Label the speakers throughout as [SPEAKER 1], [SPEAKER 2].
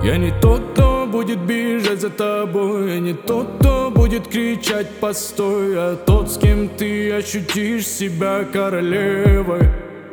[SPEAKER 1] Я не тот, кто будет бежать за тобой. Я не тот, кто будет кричать «постой», а тот, с кем ты ощутишь себя королевой.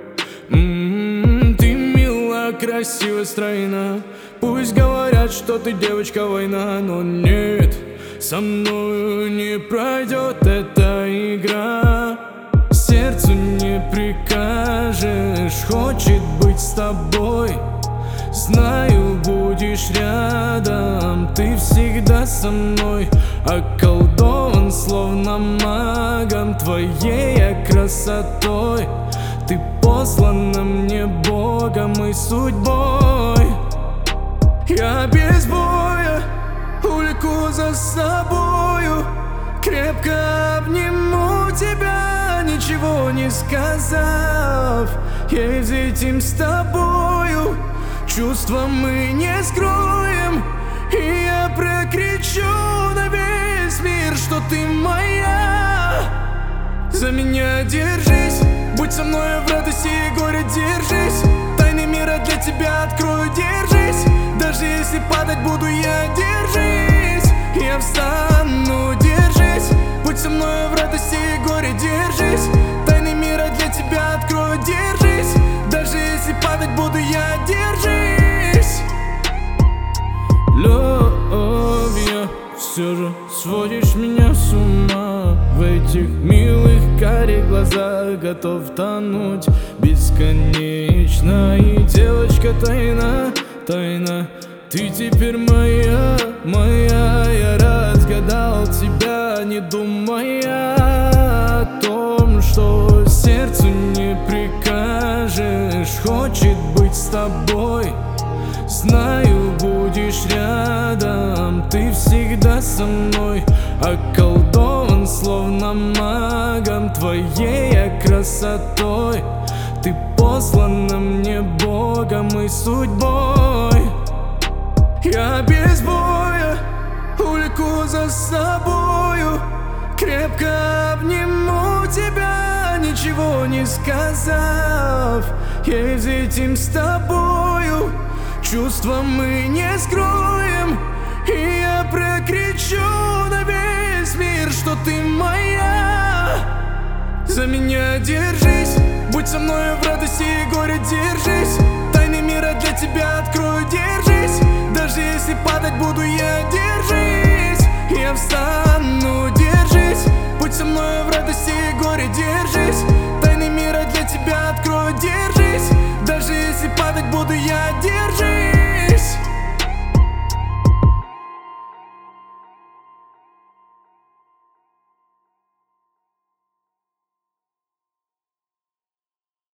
[SPEAKER 1] Ты мила, красива, стройна. Пусть говорят, что ты девочка война, но нет, со мною не пройдет эта игра. Сердцу не прикажешь, хочет быть с тобой. Знаю, будешь рядом, ты всегда со мной. Околдован, словно магом, твоей я красотой. Ты послана мне Богом и судьбой. Я без боя увлеку за собою, крепко обниму тебя, ничего не сказав. Я ведь этим с тобою чувства мы не скроем, и я прокричу на весь мир, что ты моя. За меня держись, будь со мной в радости и горе, держись. Тайны мира для тебя открою, держись. Даже если падать буду я, держись. Я встану, держись. Будь со мной в радости и горе, держись. Тайны мира для тебя открою, держись. Даже если падать буду я, держись. Любовь, все же сводишь меня с ума. В этих милых карих глазах готов тонуть бесконечно. И девочка тайна, тайна, ты теперь моя, моя. Я разгадал тебя, не думая о том, что сердцу не прикажешь. Хочет быть с тобой. Знаю, будешь рядом, ты всегда со мной. Околдован, словно магом, твоей я красотой. Ты послана мне Богом и судьбой. Я без боя увлеку за собою, крепко обниму тебя, ничего не сказав. Я ведь этим с тобою чувства мы не скроем, и я прокричу на весь мир, что ты моя. За меня держись, будь со мной в радости и горе, держись. Тайны мира для тебя открою, держись. Даже если падать буду я, держись. Я встану.